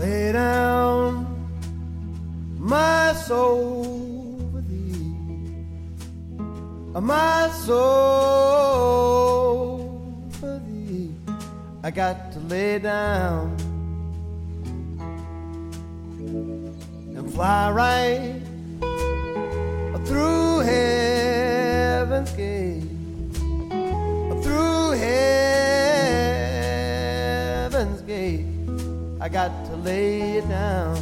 lay down my soul for thee, my soul for thee. I got to lay down and fly right through heaven's gate, through heaven's gate. I got to lay it down,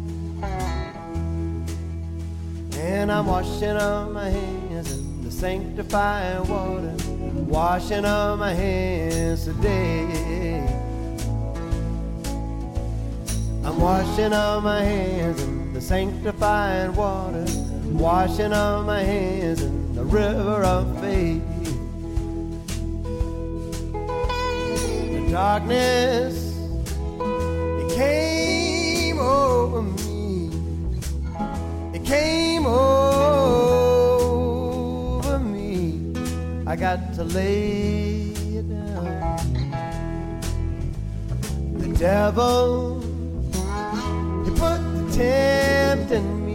and I'm washing up my hands in the sanctifying water, washing up my hands today. I'm washing up my hands in the sanctifying water, washing up my hands in the river of faith. The darkness, it came over me. It came over me. I got to lay it down. The devil, he put the tempt in me.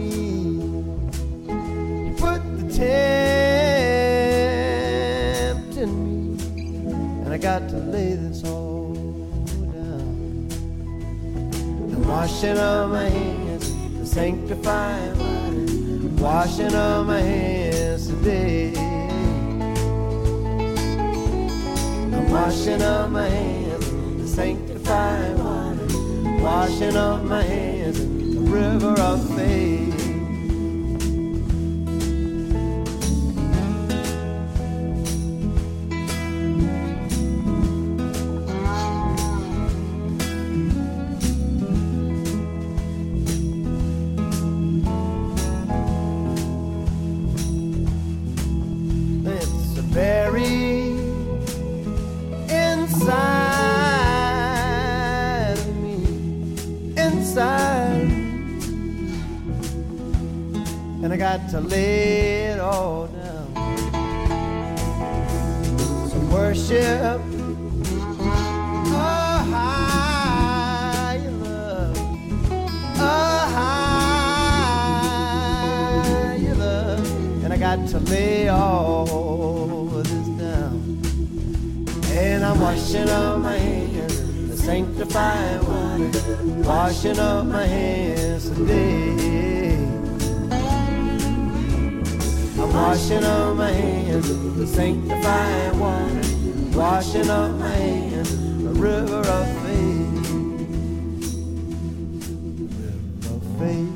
Tempt in me, and I got to lay this all down. I'm washing up my hands, the sanctifying water, washing up my hands today. I'm washing up my hands, the sanctifying water, washing up my hands in the river of faith. Buried inside of me, inside of me. And I got to lay it all down. So worship a higher love, a higher love. And I got to lay all this down, and I'm washing up my hands in the sanctifying water, washing up my hands today. I'm washing up my hands in the sanctifying water, washing up my hands in the river of faith, river of faith.